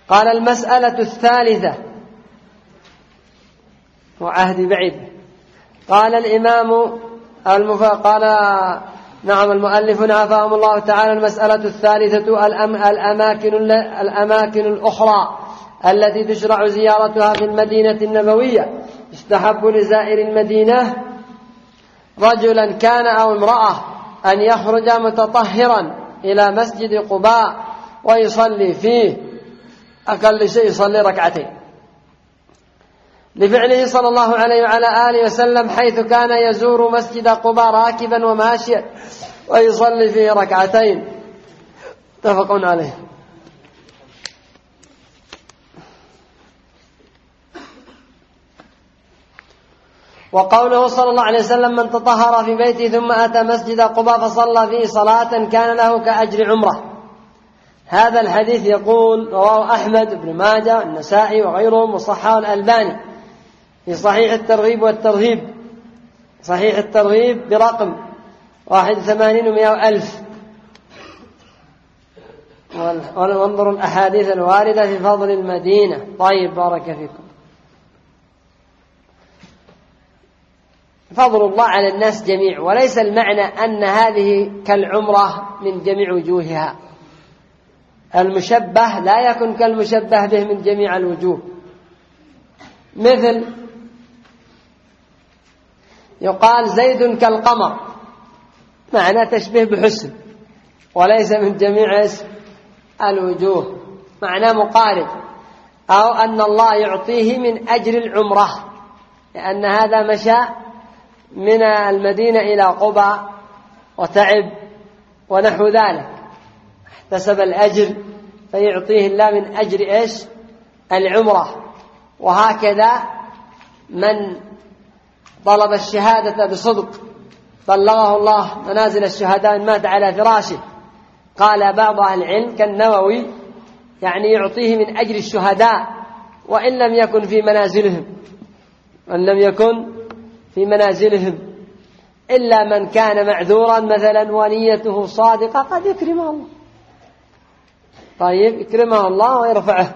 قال: المسألة الثالثة، وعهد بعيد. قال الإمام المؤلف عافاهم الله تعالى: المسألة الثالثة الأماكن الأخرى التي تشرع زيارتها في المدينة النبوية. يستحب لزائر المدينة رجلا كان أو امرأة أن يخرج متطهرا إلى مسجد قباء ويصلي فيه، أقل شيء يصلي ركعتين، لفعله صلى الله عليه وعلى آله وسلم حيث كان يزور مسجد قباء راكبا وماشيا ويصلي فيه ركعتين. متفق عليه. وقوله صلى الله عليه وسلم: من تطهر في بيته ثم أتى مسجد قباء فصلى فيه صلاة كان له كأجر عمرة. هذا الحديث يقول: رواه أحمد بن ماجه والنسائي وغيرهم، وصححه الألباني في صحيح الترغيب والترهيب، صحيح الترغيب برقم 81,100,000. وانظروا الأحاديث الواردة في فضل المدينة. طيب، بارك فيكم. فضل الله على الناس جميع، وليس المعنى أن هذه كالعمرة من جميع وجوهها. المشبه لا يكون كالمشبه به من جميع الوجوه. مثل يقال: زيد كالقمر، معنى تشبيه بحسن، وليس من جميع الوجوه، معنى مقارب. أو أن الله يعطيه من أجر العمرة، لأن هذا مشى من المدينة إلى قباء وتعب ونحو ذلك، احتسب الأجر فيعطيه الله من أجر العمرة. وهكذا من طلب الشهادة بصدق بلغه الله منازل الشهداء من مات على فراشه. قال بعض أهل العلم كالنووي: يعني يعطيه من أجر الشهداء وإن لم يكن في منازلهم، إلا من كان معذورا مثلا ونيته صادقة قد يكرمه الله. طيب، يكرمه الله ويرفعه.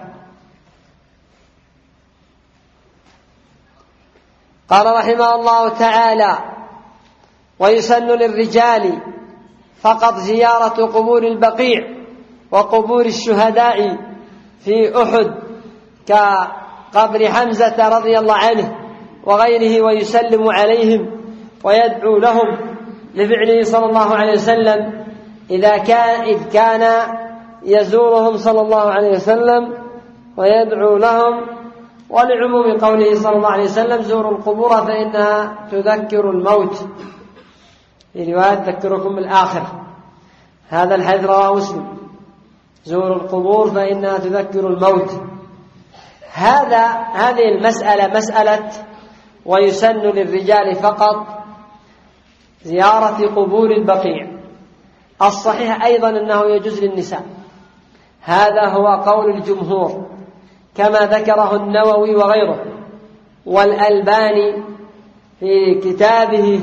قال رحمه الله تعالى: ويسن للرجال فقط زيارة قبور البقيع وقبور الشهداء في أحد كقبر حمزة رضي الله عنه وغيره، ويسلم عليهم ويدعو لهم، لفعله صلى الله عليه وسلم إذ كان يزورهم صلى الله عليه وسلم ويدعو لهم، ولعموم قوله صلى الله عليه وسلم: زوروا القبور فإنها تذكر الموت، في رواية تذكركم بالآخرة. هذا الحديث رواه مسلم: زوروا القبور فإنها تذكر الموت. هذه المسألة مسألة ويسن للرجال فقط زيارة قبور البقيع. الصحيح أيضا أنه يجوز للنساء، هذا هو قول الجمهور كما ذكره النووي وغيره. والألباني في كتابه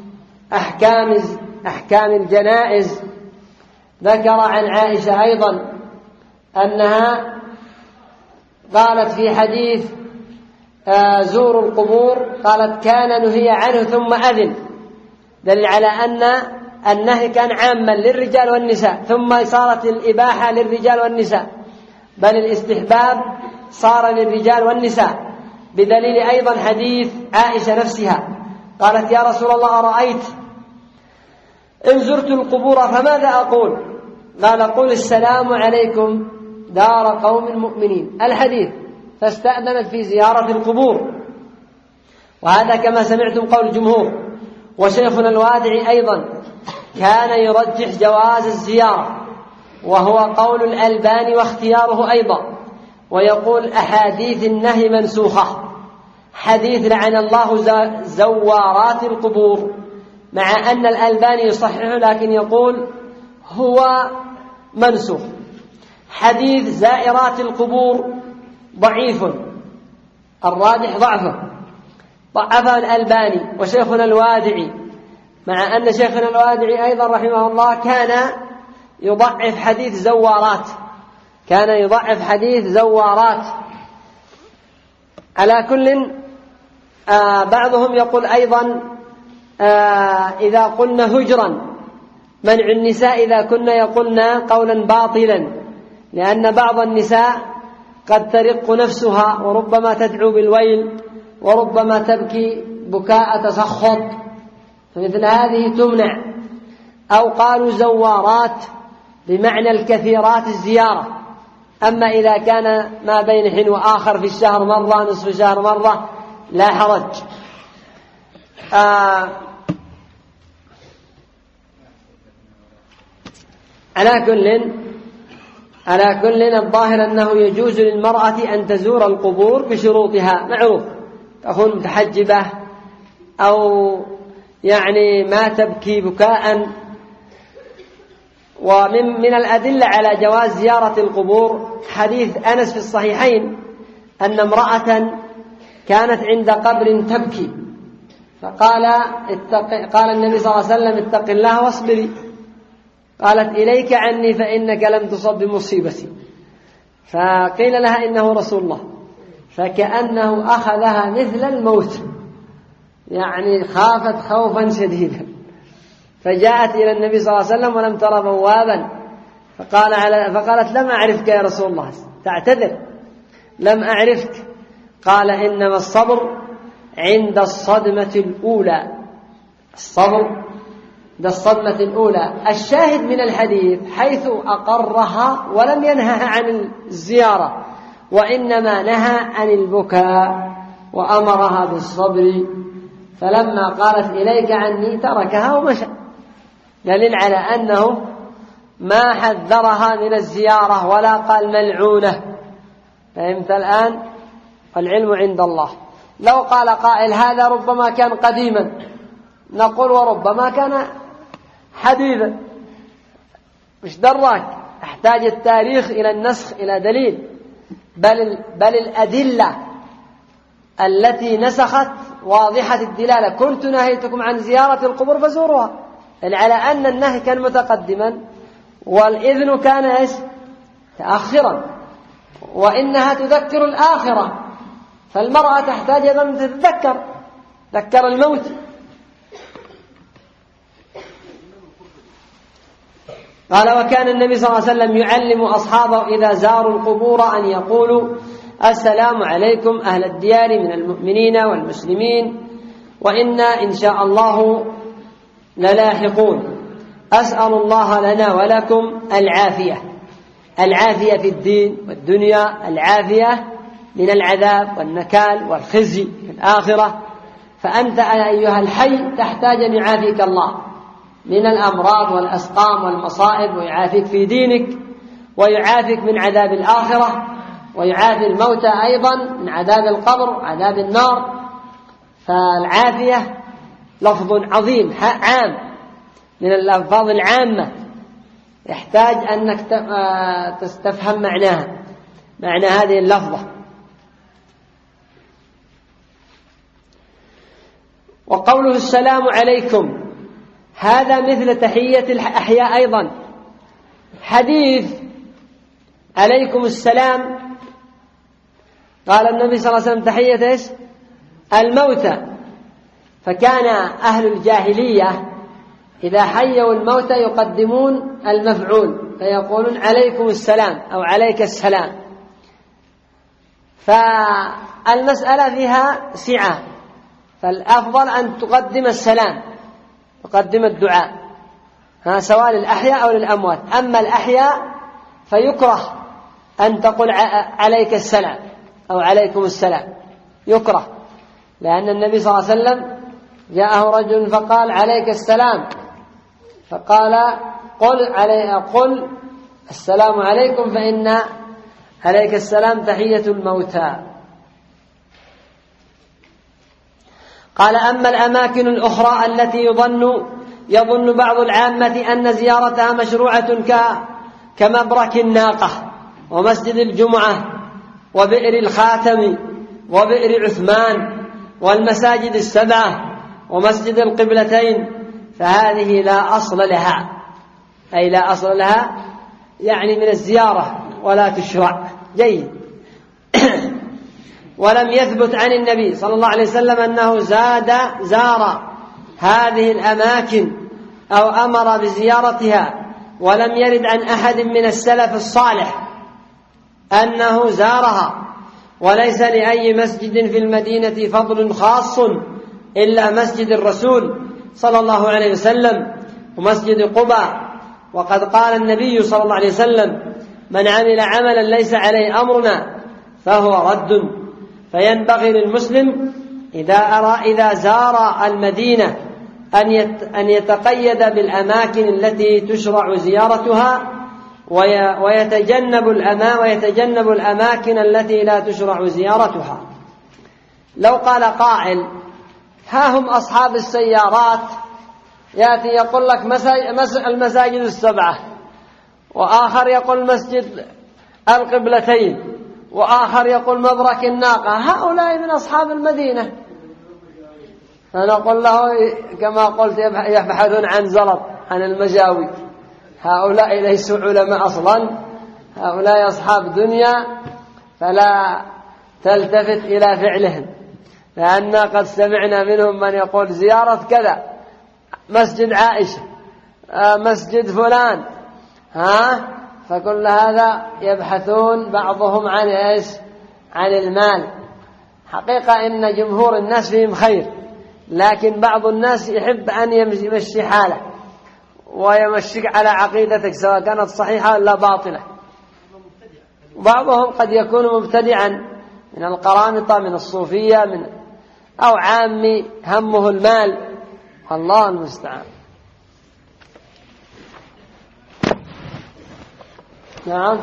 أحكام الجنائز ذكر عن عائشة أيضا أنها قالت في حديث زوروا القبور، قالت: كان نهي عنه ثم أذن، دل على أن النهي كان عاما للرجال والنساء، ثم صارت الإباحة للرجال والنساء، بل الاستحباب صار للرجال والنساء، بدليل أيضا حديث عائشة نفسها قالت: يا رسول الله، أرأيت إن زرت القبور فماذا أقول؟ قال: قل السلام عليكم دار قوم مؤمنين، الحديث. فاستأذنت في زيارة القبور، وهذا كما سمعتم قول الجمهور. وشيخنا الوادعي أيضا كان يرجح جواز الزيارة، وهو قول الألباني واختياره أيضا، ويقول: أحاديث النهي منسوخة، حديث لعن الله زوارات القبور، مع أن الألباني يصححه لكن يقول هو منسوخ. حديث زائرات القبور ضعيف، الراجح ضعفه الألباني وشيخنا الوادعي، مع أن شيخنا الوادعي أيضا رحمه الله كان يضعف حديث زوارات، كان يضعف حديث زوارات. على كل بعضهم يقول أيضا إذا قلنا هجرا منع النساء إذا كنا يقولنا قولا باطلا، لأن بعض النساء قد ترق نفسها وربما تدعو بالويل وربما تبكي بكاء تسخط، فمثل هذه تمنع. أو قالوا زوارات بمعنى الكثيرات الزيارة. أما إذا كان ما بين حين وآخر في الشهر مرة نصف الشهر مرة لا حرج. على كل الظاهر أنه يجوز للمرأة أن تزور القبور بشروطها معروف، تكون متحجبة أو يعني ما تبكي بكاء. ومن الأدلة على جواز زيارة القبور حديث أنس في الصحيحين أن امرأة كانت عند قبر تبكي، قال النبي صلى الله عليه وسلم اتق الله واصبري. قالت إليك عني فإنك لم تصب بمصيبتي. فقيل لها إنه رسول الله، فكأنه أخذها مثل الموت، يعني خافت خوفا شديدا، فجاءت إلى النبي صلى الله عليه وسلم ولم ترى بوابا، فقالت لم أعرفك يا رسول الله، تعتذر لم أعرفك. قال إنما الصبر عند الصدمة الأولى، الصبر عند الصدمة الأولى. الشاهد من الحديث حيث أقرها ولم ينهها عن الزيارة، وإنما نهى عن البكاء وأمرها بالصبر، فلما قالت إليك عني تركها ومشى، دليل على أنه ما حذرها من الزيارة ولا قال ملعونة. فهمت الآن؟ والعلم عند الله. لو قال قائل هذا ربما كان قديما، نقول وربما كان حديثا، مش دراك، احتاج التاريخ إلى النسخ إلى دليل، بل الأدلة التي نسخت واضحة الدلالة. كنت نهيتكم عن زيارة القبور فزوروها، على أن النهي كان متقدما والإذن كان تأخرا، وإنها تذكر الآخرة، فالمرأة تحتاج أن تتذكر الموت. قال وكان النبي صلى الله عليه وسلم يعلم أصحابه إذا زاروا القبور أن يقولوا السلام عليكم أهل الديار من المؤمنين والمسلمين وإنا إن شاء الله للاحقون. أسأل الله لنا ولكم العافية في الدين والدنيا، العافية من العذاب والنكال والخزي في الآخرة. فأنت أيها الحي تحتاج أن يعافيك الله من الأمراض والأسقام والمصائب، ويعافيك في دينك، ويعافيك من عذاب الآخرة، ويعافي الموتى أيضا من عذاب القبر وعذاب النار. فالعافية لفظ عظيم عام من الألفاظ العامة، يحتاج أنك تستفهم معنى هذه اللفظة. وقوله السلام عليكم هذا مثل تحية الأحياء أيضا. حديث عليكم السلام قال النبي صلى الله عليه وسلم تحية الموتى، فكان أهل الجاهلية إذا حيوا الموتى يقدمون المفعول فيقولون عليكم السلام أو عليك السلام. فالمسألة فيها سعة، فالأفضل أن تقدم السلام، تقدم الدعاء، سواء للأحياء أو للأموات. أما الأحياء فيكره أن تقول عليك السلام أو عليكم السلام، يكره، لأن النبي صلى الله عليه وسلم جاءه رجل فقال عليك السلام، فقال قل السلام عليكم فإن عليك السلام تحية الموتى. قال أما الأماكن الأخرى التي يظن بعض العامة أن زيارتها مشروعة كمبرك الناقة ومسجد الجمعة وبئر الخاتم وبئر عثمان والمساجد السبعة ومسجد القبلتين، فهذه لا أصل لها، أي لا أصل لها يعني من الزيارة ولا تشرع. جيد. ولم يثبت عن النبي صلى الله عليه وسلم أنه زار هذه الأماكن أو أمر بزيارتها، ولم يرد عن أحد من السلف الصالح أنه زارها. وليس لأي مسجد في المدينة فضل خاص إلا مسجد الرسول صلى الله عليه وسلم ومسجد قباء. وقد قال النبي صلى الله عليه وسلم: من عمل عملا ليس عليه أمرنا فهو رد. فينبغي للمسلم إذا زار المدينة أن يتقيد بالأماكن التي تشرع زيارتها، ويتجنب الأماكن التي لا تشرع زيارتها. لو قال قائل: ها هم أصحاب السيارات يأتي يقول لك المساجد السبعة، وآخر يقول مسجد القبلتين، وآخر يقول مبرك الناقة، هؤلاء من أصحاب المدينة. فنقول له كما قلت يبحثون عن زلط، عن المجاوي. هؤلاء ليسوا علماء أصلا، هؤلاء أصحاب دنيا، فلا تلتفت إلى فعلهم، لأن قد سمعنا منهم من يقول زيارة كذا، مسجد عائشة، مسجد فلان، فكل هذا يبحثون بعضهم عن إيش؟ عن المال. حقيقة إن جمهور الناس فيهم خير، لكن بعض الناس يحب أن يمشي حاله ويمشيك على عقيدتك سواء كانت صحيحة ولا باطلة. بعضهم قد يكون مبتدعا من القرامطة، من الصوفية، أو عامي همه المال، الله المستعان. نعم.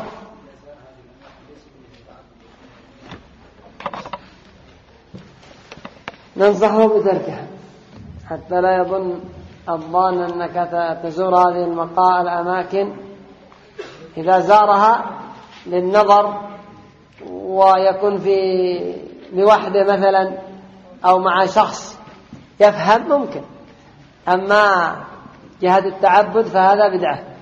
ننصحه بتركها حتى لا يظن الظان أنك تزور هذه الأماكن. إذا زارها للنظر ويكون لوحده مثلا أو مع شخص يفهم ممكن، أما جهة التعبد فهذا بدعة.